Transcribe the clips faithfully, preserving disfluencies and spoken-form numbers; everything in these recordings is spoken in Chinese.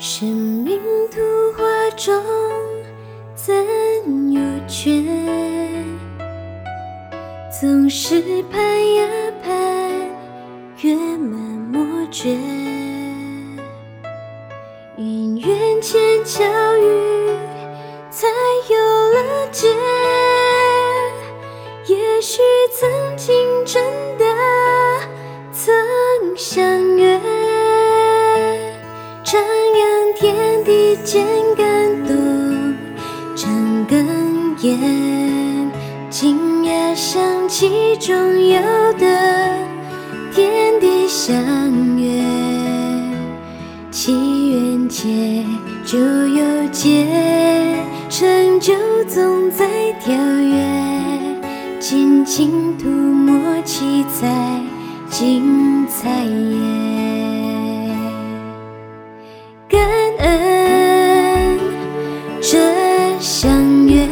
生命图画中怎有缺？总是盼呀盼，月满莫绝。因缘前巧遇，才有了结。也许曾经真的曾相约，张扬天地间感动常哽咽，今夜想起中有的天地相约，祈愿结就有结，成就总在跳跃，尽情涂抹七彩精彩耶。感恩这相约，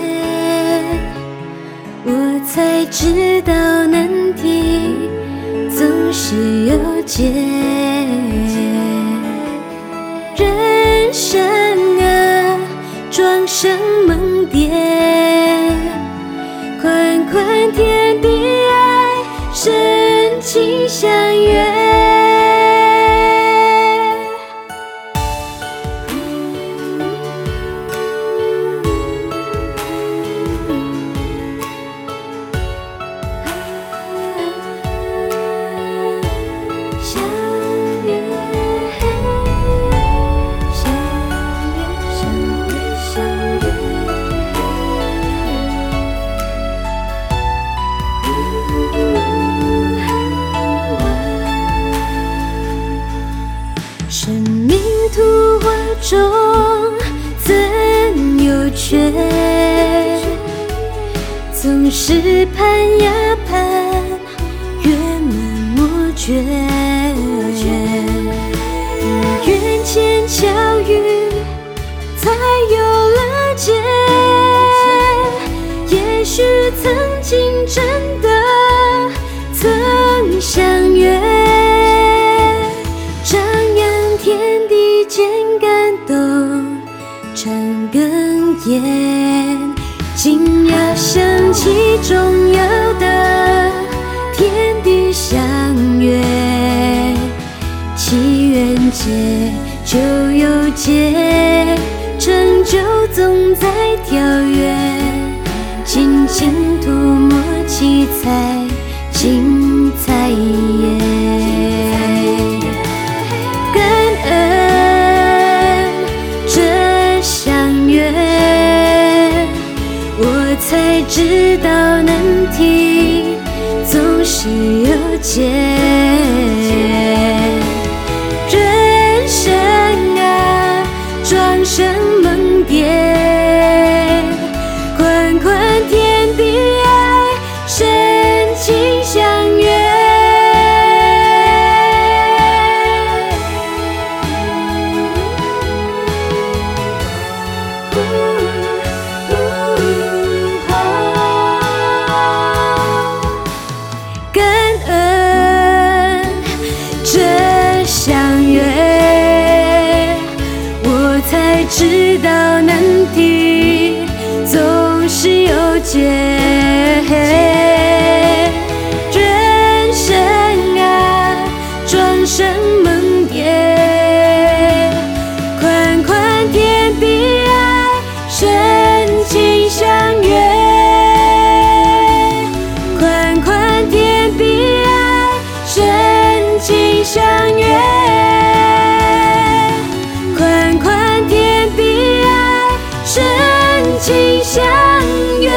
我才知道难题总是有解。人生啊，庄生梦蝶，宽宽天地爱，深情相约。生命图画中怎有缺？总是盼呀盼，月满莫绝。缘前巧遇，才有了结。也许曾经真的曾相约，天地间感动常哽咽，今夜想起中有的天地相约，祈愿结就有结，成就总在跳跃，尽情涂抹七彩精彩耶。才知道难题总是有解。人生啊，庄生梦蝶，宽宽天地爱，深情相约。才知道难题总是有解。人生啊，庄生梦蝶，宽宽天地爱，深情相约。宽宽天地爱，深情相约。情相约。